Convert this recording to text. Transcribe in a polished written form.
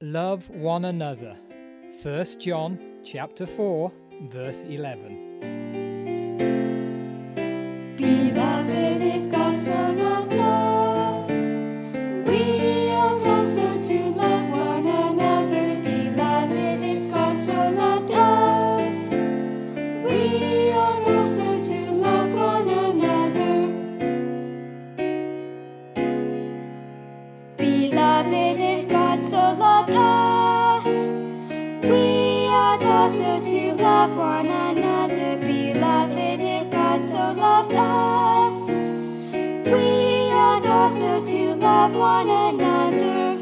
Love one another. 1 John chapter 4, verse 11. Beloved, if God so loved us, we ought also to love one another. Beloved, if God so loved us, we ought also to love one another. Beloved, if God so loved us, we ought also to love one another. Beloved, if God so loved us, we ought also to love one another.